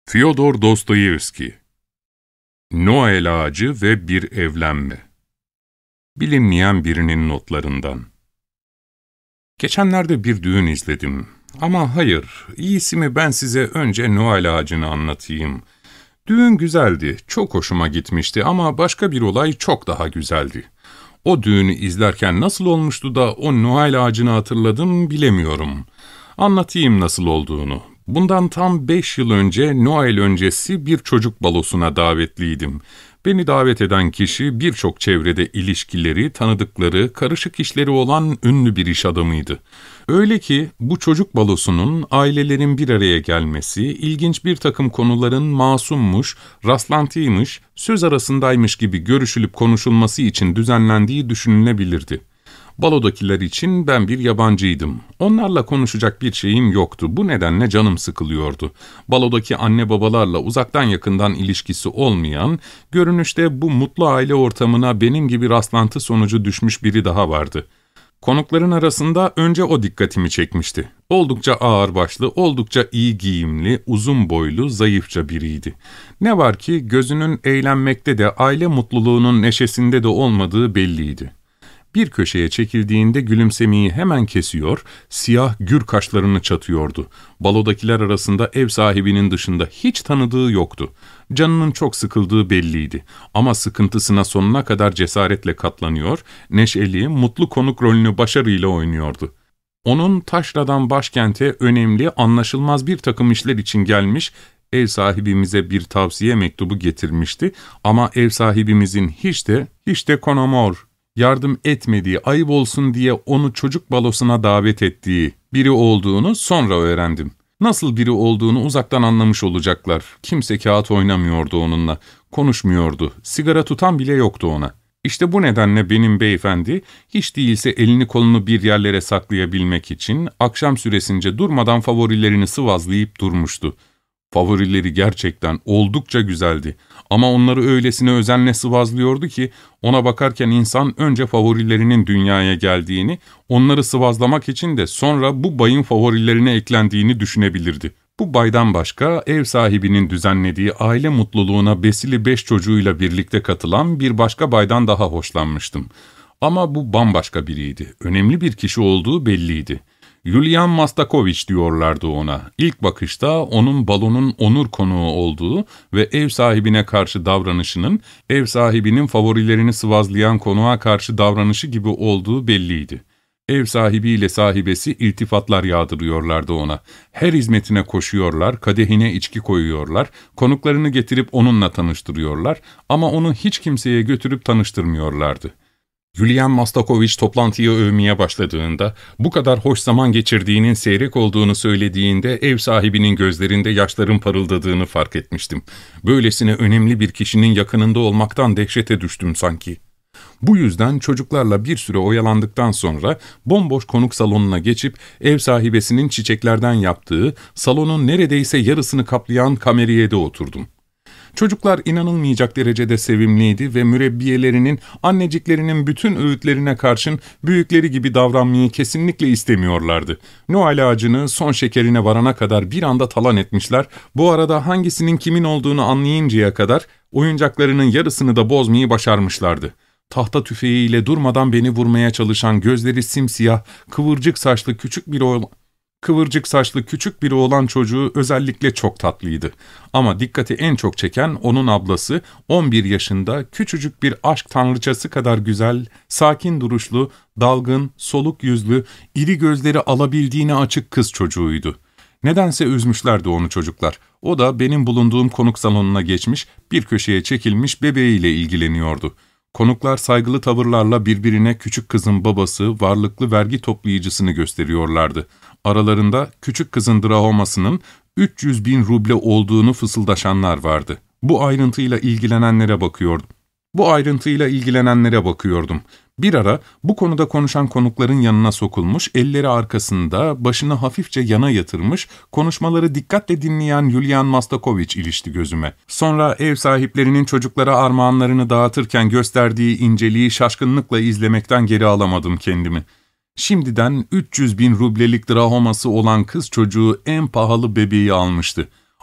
Fyodor Dostoyevski. Noel Ağacı ve Bir Evlenme. Bilinmeyen birinin notlarından. Geçenlerde bir düğün izledim. Ama hayır, iyisi mi ben size önce Noel Ağacı'nı anlatayım. Düğün güzeldi, çok hoşuma gitmişti ama başka bir olay çok daha güzeldi. O düğünü izlerken nasıl olmuştu da o Noel Ağacı'nı hatırladım bilemiyorum. Anlatayım nasıl olduğunu. Bundan tam 5 yıl önce Noel öncesi bir çocuk balosuna davetliydim. Beni davet eden kişi birçok çevrede ilişkileri, tanıdıkları, karışık işleri olan ünlü bir iş adamıydı. Öyle ki bu çocuk balosunun ailelerin bir araya gelmesi, ilginç bir takım konuların masummuş, rastlantıymış, söz arasındaymış gibi görüşülüp konuşulması için düzenlendiği düşünülebilirdi. Balodakiler için ben bir yabancıydım. Onlarla konuşacak bir şeyim yoktu. Bu nedenle canım sıkılıyordu. Balodaki anne babalarla uzaktan yakından ilişkisi olmayan, görünüşte bu mutlu aile ortamına benim gibi rastlantı sonucu düşmüş biri daha vardı. Konukların arasında önce o dikkatimi çekmişti. Oldukça ağırbaşlı, oldukça iyi giyimli, uzun boylu, zayıfça biriydi. Ne var ki gözünün eğlenmekte de aile mutluluğunun neşesinde de olmadığı belliydi. Bir köşeye çekildiğinde gülümsemeyi hemen kesiyor, siyah gür kaşlarını çatıyordu. Balodakiler arasında ev sahibinin dışında hiç tanıdığı yoktu. Canının çok sıkıldığı belliydi ama sıkıntısına sonuna kadar cesaretle katlanıyor, neşeli, mutlu konuk rolünü başarıyla oynuyordu. Onun taşradan başkente önemli, anlaşılmaz bir takım işler için gelmiş, ev sahibimize bir tavsiye mektubu getirmişti ama ev sahibimizin hiç de Konomor, yardım etmediği, ayıp olsun diye onu çocuk balosuna davet ettiği biri olduğunu sonra öğrendim. Nasıl biri olduğunu uzaktan anlamış olacaklar. Kimse kağıt oynamıyordu onunla, konuşmuyordu, sigara tutan bile yoktu ona. İşte bu nedenle benim beyefendi, hiç değilse elini kolunu bir yerlere saklayabilmek için akşam süresince durmadan favorilerini sıvazlayıp durmuştu. Favorileri gerçekten oldukça güzeldi ama onları öylesine özenle sıvazlıyordu ki ona bakarken insan önce favorilerinin dünyaya geldiğini, onları sıvazlamak için de sonra bu bayın favorilerine eklendiğini düşünebilirdi. Bu baydan başka ev sahibinin düzenlediği aile mutluluğuna besili 5 çocuğuyla birlikte katılan bir başka baydan daha hoşlanmıştım. Ama bu bambaşka biriydi, önemli bir kişi olduğu belliydi. Yulian Mastakovich diyorlardı ona. İlk bakışta onun balonun onur konuğu olduğu ve ev sahibine karşı davranışının, ev sahibinin favorilerini sıvazlayan konuğa karşı davranışı gibi olduğu belliydi. Ev sahibiyle sahibesi iltifatlar yağdırıyorlardı ona. Her hizmetine koşuyorlar, kadehine içki koyuyorlar, konuklarını getirip onunla tanıştırıyorlar ama onu hiç kimseye götürüp tanıştırmıyorlardı. Yulian Mastakovich toplantıyı övmeye başladığında, bu kadar hoş zaman geçirdiğinin seyrek olduğunu söylediğinde ev sahibinin gözlerinde yaşların parıldadığını fark etmiştim. Böylesine önemli bir kişinin yakınında olmaktan dehşete düştüm sanki. Bu yüzden çocuklarla bir süre oyalandıktan sonra bomboş konuk salonuna geçip ev sahibesinin çiçeklerden yaptığı, salonun neredeyse yarısını kaplayan kameriyede oturdum. Çocuklar inanılmayacak derecede sevimliydi ve mürebbiyelerinin, anneciklerinin bütün öğütlerine karşın büyükleri gibi davranmayı kesinlikle istemiyorlardı. Noel ağacını son şekerine varana kadar bir anda talan etmişler, bu arada hangisinin kimin olduğunu anlayıncaya kadar oyuncaklarının yarısını da bozmayı başarmışlardı. Tahta tüfeğiyle durmadan beni vurmaya çalışan gözleri simsiyah, kıvırcık saçlı küçük bir oğlan çocuğu özellikle çok tatlıydı. Ama dikkati en çok çeken onun ablası, 11 yaşında, küçücük bir aşk tanrıçası kadar güzel, sakin duruşlu, dalgın, soluk yüzlü, iri gözleri alabildiğine açık kız çocuğuydu. Nedense üzmüşlerdi onu çocuklar. O da benim bulunduğum konuk salonuna geçmiş, bir köşeye çekilmiş bebeğiyle ilgileniyordu. Konuklar saygılı tavırlarla birbirine küçük kızın babası, varlıklı vergi toplayıcısını gösteriyorlardı. Aralarında küçük kızın drahomasının 300.000 ruble olduğunu fısıldaşanlar vardı. Bu ayrıntıyla ilgilenenlere bakıyordum. Bir ara bu konuda konuşan konukların yanına sokulmuş, elleri arkasında, başını hafifçe yana yatırmış, konuşmaları dikkatle dinleyen Yulian Mastakovich ilişti gözüme. Sonra ev sahiplerinin çocuklara armağanlarını dağıtırken gösterdiği inceliği şaşkınlıkla izlemekten geri alamadım kendimi. Şimdiden 300.000 rublelik drahoması olan kız çocuğu en pahalı bebeği almıştı.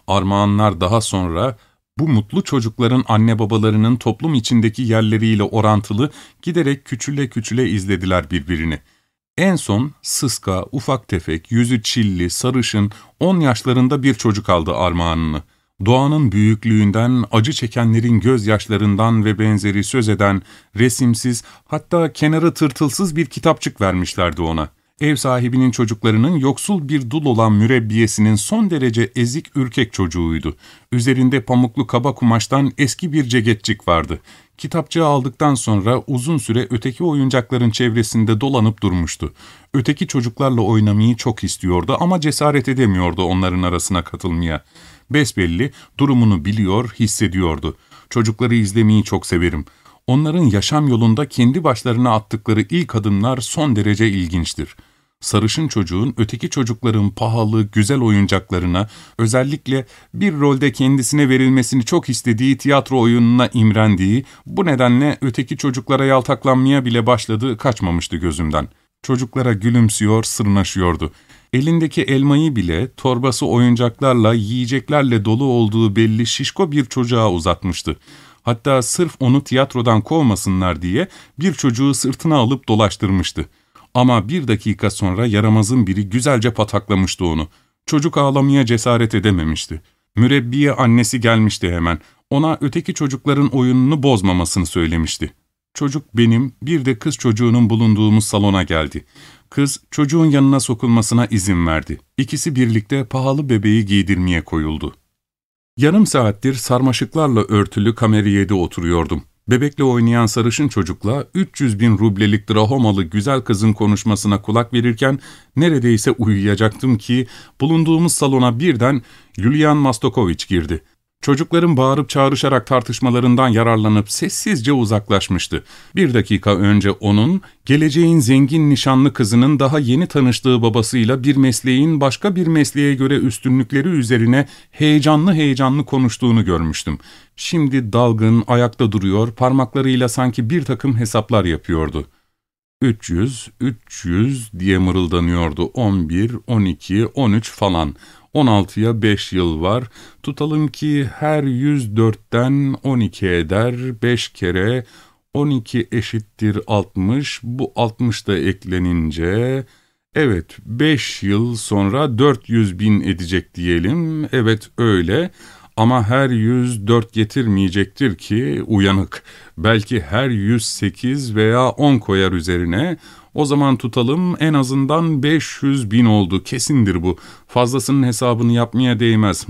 Armağanlar daha sonra bu mutlu çocukların anne babalarının toplum içindeki yerleriyle orantılı giderek küçüle küçüle izlediler birbirini. En son sıska, ufak tefek, yüzü çilli, sarışın, 10 yaşlarında bir çocuk aldı armağanını. Doğanın büyüklüğünden, acı çekenlerin gözyaşlarından ve benzeri söz eden, resimsiz, hatta kenarı tırtılsız bir kitapçık vermişlerdi ona. Ev sahibinin çocuklarının yoksul bir dul olan mürebbiyesinin son derece ezik ürkek çocuğuydu. Üzerinde pamuklu kaba kumaştan eski bir ceketçik vardı. Kitapçığı aldıktan sonra uzun süre öteki oyuncakların çevresinde dolanıp durmuştu. Öteki çocuklarla oynamayı çok istiyordu ama cesaret edemiyordu onların arasına katılmaya. Besbelli durumunu biliyor, hissediyordu. Çocukları izlemeyi çok severim. Onların yaşam yolunda kendi başlarına attıkları ilk adımlar son derece ilginçtir. Sarışın çocuğun öteki çocukların pahalı, güzel oyuncaklarına, özellikle bir rolde kendisine verilmesini çok istediği tiyatro oyununa imrendiği, bu nedenle öteki çocuklara yaltaklanmaya bile başladığı kaçmamıştı gözümden. Çocuklara gülümsüyor, sırnaşıyordu. Elindeki elmayı bile torbası oyuncaklarla, yiyeceklerle dolu olduğu belli şişko bir çocuğa uzatmıştı. Hatta sırf onu tiyatrodan kovmasınlar diye bir çocuğu sırtına alıp dolaştırmıştı. Ama bir dakika sonra yaramazın biri güzelce pataklamıştı onu. Çocuk ağlamaya cesaret edememişti. Mürebbiye annesi gelmişti hemen. Ona öteki çocukların oyununu bozmamasını söylemişti. Çocuk benim, bir de kız çocuğunun bulunduğumuz salona geldi. Kız, çocuğun yanına sokulmasına izin verdi. İkisi birlikte pahalı bebeği giydirmeye koyuldu. Yarım saattir sarmaşıklarla örtülü kameriyede oturuyordum. Bebekle oynayan sarışın çocukla 300.000 rublelik drahomalı güzel kızın konuşmasına kulak verirken neredeyse uyuyacaktım ki bulunduğumuz salona birden Yulian Mastakovich girdi. Çocukların bağırıp çağrışarak tartışmalarından yararlanıp sessizce uzaklaşmıştı. Bir dakika önce onun, geleceğin zengin nişanlı kızının daha yeni tanıştığı babasıyla bir mesleğin başka bir mesleğe göre üstünlükleri üzerine heyecanlı heyecanlı konuştuğunu görmüştüm. Şimdi dalgın, ayakta duruyor, parmaklarıyla sanki bir takım hesaplar yapıyordu. 300 diye mırıldanıyordu. 11, 12, 13 falan. 16'ya 5 yıl var. Tutalım ki her 104'ten 12 eder. 5 kere 12 eşittir 60. Bu 60 da eklenince... Evet, 5 yıl sonra 400.000 edecek diyelim. Evet, öyle. Ama her 104 getirmeyecektir ki uyanık. Belki her 108 veya 10 koyar üzerine. O zaman tutalım en azından 500.000 oldu. Kesindir bu. Fazlasının hesabını yapmaya değmez.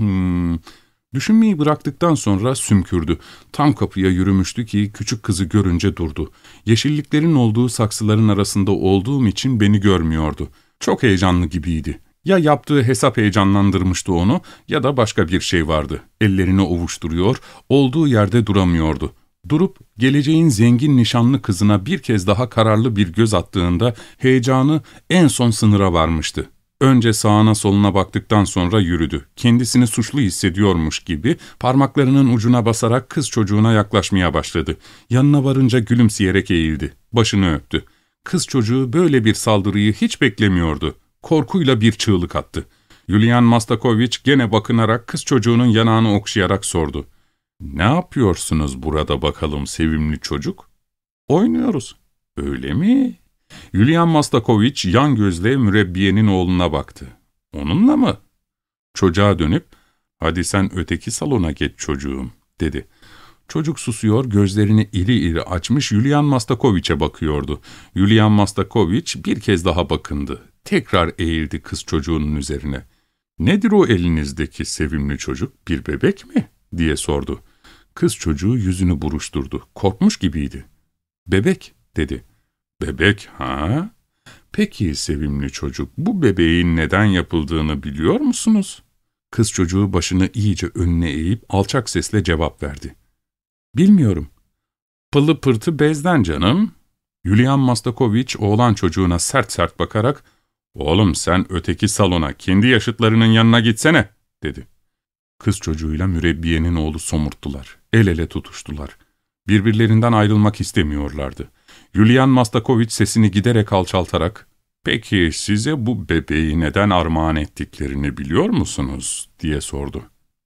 Düşünmeyi bıraktıktan sonra sümkürdü. Tam kapıya yürümüştü ki küçük kızı görünce durdu. Yeşilliklerin olduğu saksıların arasında olduğum için beni görmüyordu. Çok heyecanlı gibiydi. Ya yaptığı hesap heyecanlandırmıştı onu ya da başka bir şey vardı. Ellerini ovuşturuyor, olduğu yerde duramıyordu. Durup geleceğin zengin nişanlı kızına bir kez daha kararlı bir göz attığında heyecanı en son sınıra varmıştı. Önce sağına soluna baktıktan sonra yürüdü. Kendisini suçlu hissediyormuş gibi parmaklarının ucuna basarak kız çocuğuna yaklaşmaya başladı. Yanına varınca gülümseyerek eğildi. Başını öptü. Kız çocuğu böyle bir saldırıyı hiç beklemiyordu. Korkuyla bir çığlık attı. Yulian Mastakovich gene bakınarak kız çocuğunun yanağını okşayarak sordu. ''Ne yapıyorsunuz burada bakalım sevimli çocuk?'' ''Oynuyoruz.'' ''Öyle mi?'' Yulian Mastakovich yan gözle mürebbiyenin oğluna baktı. ''Onunla mı?'' Çocuğa dönüp ''Hadi sen öteki salona geç çocuğum.'' dedi. Çocuk susuyor, gözlerini iri iri açmış Yulian Mastakovich'e bakıyordu. Yulian Mastakovich bir kez daha bakındı. Tekrar eğildi kız çocuğunun üzerine. ''Nedir o elinizdeki sevimli çocuk, bir bebek mi?'' diye sordu. Kız çocuğu yüzünü buruşturdu. Korkmuş gibiydi. ''Bebek.'' dedi. ''Bebek ha? Peki sevimli çocuk, bu bebeğin neden yapıldığını biliyor musunuz?'' Kız çocuğu başını iyice önüne eğip alçak sesle cevap verdi. ''Bilmiyorum.'' ''Pılı pırtı bezden canım.'' Yulian Mastakovich oğlan çocuğuna sert sert bakarak ''Oğlum sen öteki salona, kendi yaşıtlarının yanına gitsene.'' dedi. Kız çocuğuyla mürebbiyenin oğlu somurttular. El ele tutuştular. Birbirlerinden ayrılmak istemiyorlardı. Yulian Mastakovich sesini giderek alçaltarak ''Peki size bu bebeği neden armağan ettiklerini biliyor musunuz?'' diye sordu.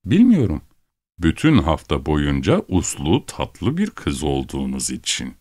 Bilmiyorum. Bütün hafta boyunca uslu, tatlı bir kız olduğunuz için.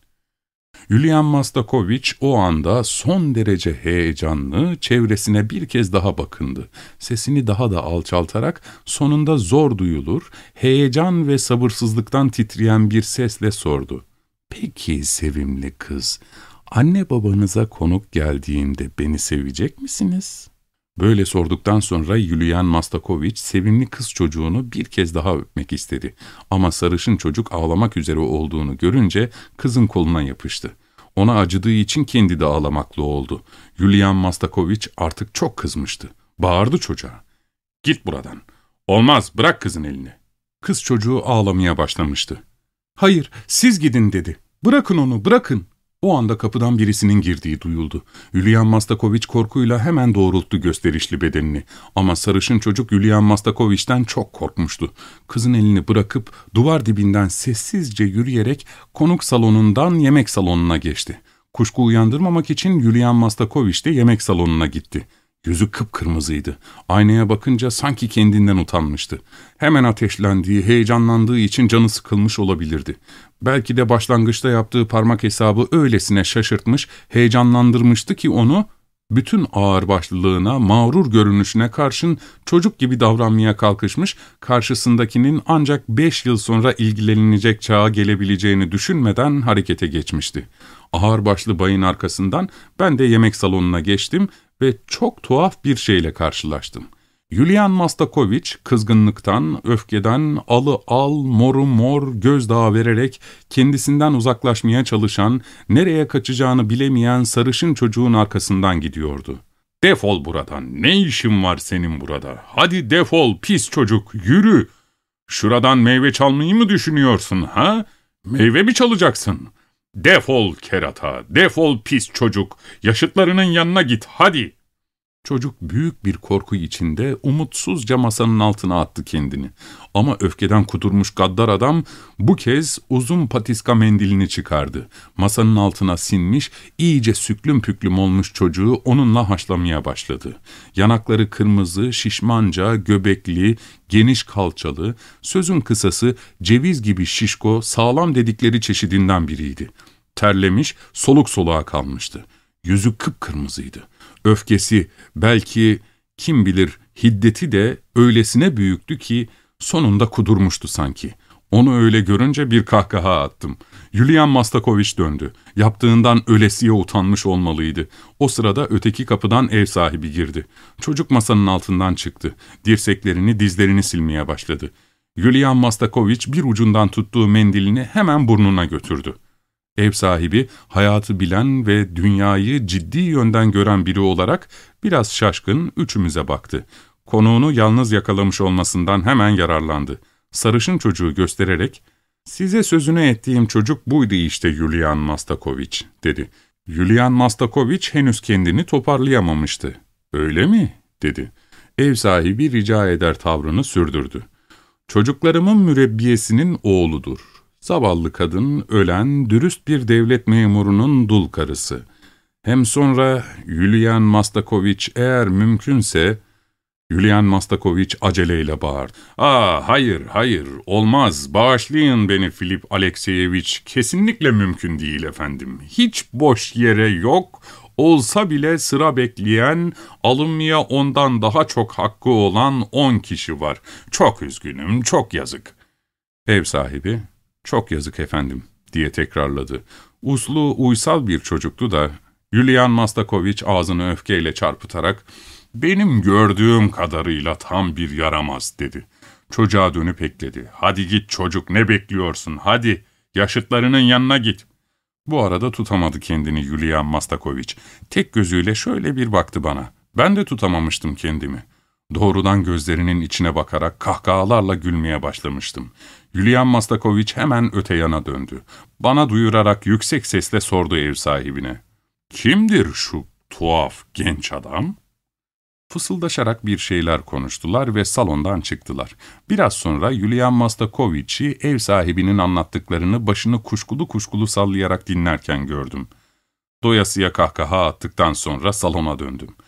Julian Mastakovich o anda son derece heyecanlı, çevresine bir kez daha bakındı. Sesini daha da alçaltarak sonunda zor duyulur, heyecan ve sabırsızlıktan titreyen bir sesle sordu. "Peki sevimli kız, anne babanıza konuk geldiğimde beni sevecek misiniz?" Böyle sorduktan sonra Julian Mastakovich sevimli kız çocuğunu bir kez daha öpmek istedi. Ama sarışın çocuk ağlamak üzere olduğunu görünce kızın koluna yapıştı. Ona acıdığı için kendi de ağlamaklı oldu. Julian Mastakovich artık çok kızmıştı. Bağırdı çocuğa. "Git buradan. Olmaz, bırak kızın elini." Kız çocuğu ağlamaya başlamıştı. "Hayır, siz gidin," dedi. "Bırakın onu, bırakın." O anda kapıdan birisinin girdiği duyuldu. Julian Mastakovich korkuyla hemen doğrulttu gösterişli bedenini. Ama sarışın çocuk Julian Mastakovich'ten çok korkmuştu. Kızın elini bırakıp duvar dibinden sessizce yürüyerek konuk salonundan yemek salonuna geçti. Kuşku uyandırmamak için Julian Mastakovich de yemek salonuna gitti. Yüzü kıpkırmızıydı. Aynaya bakınca sanki kendinden utanmıştı. Hemen ateşlendiği, heyecanlandığı için canı sıkılmış olabilirdi. Belki de başlangıçta yaptığı parmak hesabı öylesine şaşırtmış, heyecanlandırmıştı ki onu, bütün ağırbaşlılığına, mağrur görünüşüne karşın çocuk gibi davranmaya kalkışmış, karşısındakinin ancak 5 yıl sonra ilgilenilecek çağa gelebileceğini düşünmeden harekete geçmişti. Ağırbaşlı bayın arkasından ben de yemek salonuna geçtim ve çok tuhaf bir şeyle karşılaştım. Julian Mastakovich kızgınlıktan, öfkeden alı al, moru mor gözdağı vererek kendisinden uzaklaşmaya çalışan, nereye kaçacağını bilemeyen sarışın çocuğun arkasından gidiyordu. "Defol buradan, ne işin var senin burada? Hadi defol pis çocuk, yürü! Şuradan meyve çalmayı mı düşünüyorsun ha? Meyve mi çalacaksın? Defol kerata, defol pis çocuk, yaşıtlarının yanına git hadi!" Çocuk büyük bir korku içinde umutsuzca masanın altına attı kendini. Ama öfkeden kudurmuş gaddar adam bu kez uzun patiska mendilini çıkardı. Masanın altına sinmiş, iyice süklüm püklüm olmuş çocuğu onunla haşlamaya başladı. Yanakları kırmızı, şişmanca, göbekli, geniş kalçalı, sözün kısası ceviz gibi şişko, sağlam dedikleri çeşidinden biriydi. Terlemiş, soluk soluğa kalmıştı. Yüzü kıpkırmızıydı. Öfkesi, belki kim bilir hiddeti de öylesine büyüktü ki sonunda kudurmuştu sanki. Onu öyle görünce bir kahkaha attım. Julian Mastakovich döndü. Yaptığından ölesiye utanmış olmalıydı. O sırada öteki kapıdan ev sahibi girdi. Çocuk masanın altından çıktı. Dirseklerini, dizlerini silmeye başladı. Julian Mastakovich bir ucundan tuttuğu mendilini hemen burnuna götürdü. Ev sahibi, hayatı bilen ve dünyayı ciddi yönden gören biri olarak biraz şaşkın üçümüze baktı. Konuğunu yalnız yakalamış olmasından hemen yararlandı. Sarışın çocuğu göstererek, "Size sözünü ettiğim çocuk buydu işte Julian Mastakovich," dedi. Julian Mastakovich henüz kendini toparlayamamıştı. "Öyle mi?" dedi. Ev sahibi rica eder tavrını sürdürdü. "Çocuklarımın mürebbiyesinin oğludur. Zavallı kadın, ölen, dürüst bir devlet memurunun dul karısı. Hem sonra Julian Mastakovich eğer mümkünse..." Julian Mastakovich aceleyle bağırdı. Hayır, hayır, olmaz, bağışlayın beni Filip Alekseyevich, kesinlikle mümkün değil efendim. Hiç boş yere yok, olsa bile sıra bekleyen, alınmaya ondan daha çok hakkı olan 10 kişi var. Çok üzgünüm, çok yazık." Ev sahibi, "Çok yazık efendim," diye tekrarladı. Uslu, uysal bir çocuktu da, Julian Mastakovich ağzını öfkeyle çarpıtarak, "Benim gördüğüm kadarıyla tam bir yaramaz," dedi. Çocuğa dönüp ekledi. "Hadi git çocuk, ne bekliyorsun, hadi, yaşıtlarının yanına git." Bu arada tutamadı kendini Julian Mastakovich. Tek gözüyle şöyle bir baktı bana. Ben de tutamamıştım kendimi. Doğrudan gözlerinin içine bakarak kahkahalarla gülmeye başlamıştım. Julian Mastakovich hemen öte yana döndü. Bana duyurarak yüksek sesle sordu ev sahibine. "Kimdir şu tuhaf genç adam?" Fısıldaşarak bir şeyler konuştular ve salondan çıktılar. Biraz sonra Julian Mastakovich'i ev sahibinin anlattıklarını başını kuşkulu kuşkulu sallayarak dinlerken gördüm. Doyasıya kahkaha attıktan sonra salona döndüm.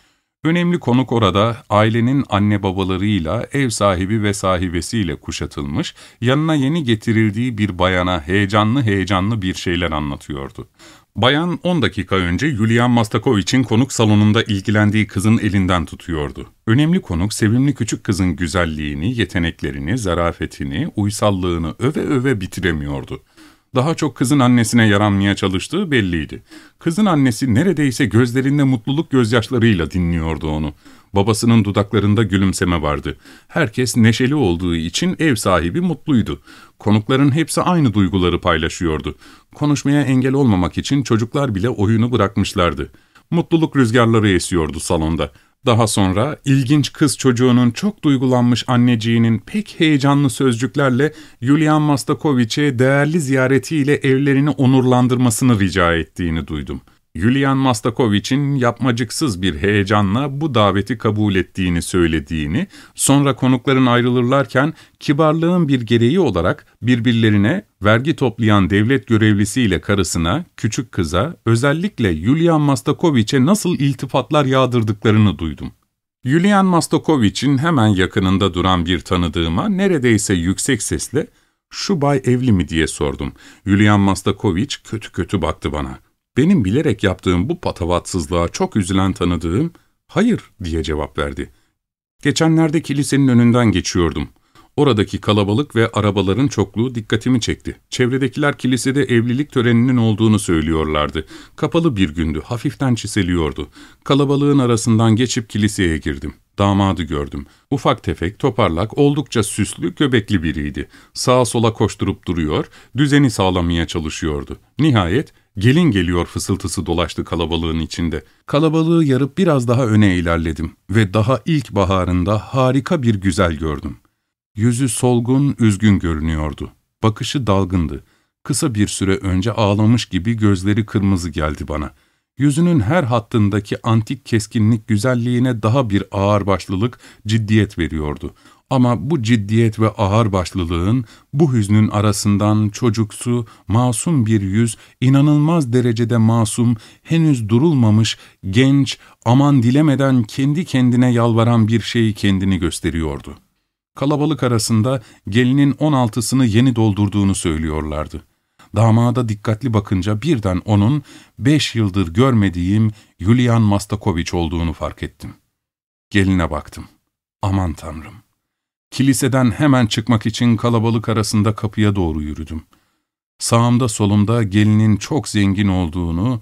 Önemli konuk orada ailenin anne babalarıyla, ev sahibi ve sahibesiyle kuşatılmış, yanına yeni getirildiği bir bayana heyecanlı heyecanlı bir şeyler anlatıyordu. Bayan 10 dakika önce Julian Mastakovich'in konuk salonunda ilgilendiği kızın elinden tutuyordu. Önemli konuk sevimli küçük kızın güzelliğini, yeteneklerini, zarafetini, uysallığını öve öve bitiremiyordu. Daha çok kızın annesine yaranmaya çalıştığı belliydi. Kızın annesi neredeyse gözlerinde mutluluk gözyaşlarıyla dinliyordu onu. Babasının dudaklarında gülümseme vardı. Herkes neşeli olduğu için ev sahibi mutluydu. Konukların hepsi aynı duyguları paylaşıyordu. Konuşmaya engel olmamak için çocuklar bile oyunu bırakmışlardı. Mutluluk rüzgarları esiyordu salonda. Daha sonra ilginç kız çocuğunun çok duygulanmış anneciğinin pek heyecanlı sözcüklerle Julian Mastakovich'e değerli ziyaretiyle evlerini onurlandırmasını rica ettiğini duydum. Julian Mastakovich'in yapmacıksız bir heyecanla bu daveti kabul ettiğini söylediğini, sonra konukların ayrılırlarken kibarlığın bir gereği olarak birbirlerine vergi toplayan devlet görevlisiyle karısına, küçük kıza, özellikle Julian Mastakovich'e nasıl iltifatlar yağdırdıklarını duydum. Julian Mastakovich'in hemen yakınında duran bir tanıdığıma neredeyse yüksek sesle "Şu bay evli mi?" diye sordum. Julian Mastakovich kötü kötü baktı bana. Benim bilerek yaptığım bu patavatsızlığa çok üzülen tanıdığım, "Hayır," diye cevap verdi. Geçenlerde kilisenin önünden geçiyordum. Oradaki kalabalık ve arabaların çokluğu dikkatimi çekti. Çevredekiler kilisede evlilik töreninin olduğunu söylüyorlardı. Kapalı bir gündü, hafiften çiseliyordu. Kalabalığın arasından geçip kiliseye girdim. Damadı gördüm. Ufak tefek, toparlak, oldukça süslü, göbekli biriydi. Sağa sola koşturup duruyor, düzeni sağlamaya çalışıyordu. Nihayet, "Gelin geliyor" fısıltısı dolaştı kalabalığın içinde. Kalabalığı yarıp biraz daha öne ilerledim ve daha ilk baharında harika bir güzel gördüm. Yüzü solgun, üzgün görünüyordu. Bakışı dalgındı. Kısa bir süre önce ağlamış gibi gözleri kırmızı geldi bana. Yüzünün her hattındaki antik keskinlik güzelliğine daha bir ağırbaşlılık, ciddiyet veriyordu. Ama bu ciddiyet ve ağırbaşlılığın, bu hüznün arasından çocuksu, masum bir yüz, inanılmaz derecede masum, henüz durulmamış, genç, aman dilemeden kendi kendine yalvaran bir şey kendini gösteriyordu. Kalabalık arasında gelinin 16'sını yeni doldurduğunu söylüyorlardı. Damada dikkatli bakınca birden onun 5 yıldır görmediğim Julian Mastakovich olduğunu fark ettim. Geline baktım. Aman Tanrım! Kiliseden hemen çıkmak için kalabalık arasında kapıya doğru yürüdüm. Sağımda solumda gelinin çok zengin olduğunu,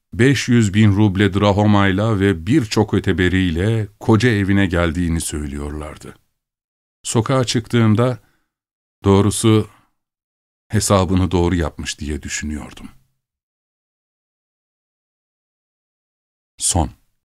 500.000 ruble drahomayla ve birçok öteberiyle koca evine geldiğini söylüyorlardı. Sokağa çıktığımda, doğrusu hesabını doğru yapmış diye düşünüyordum. Son.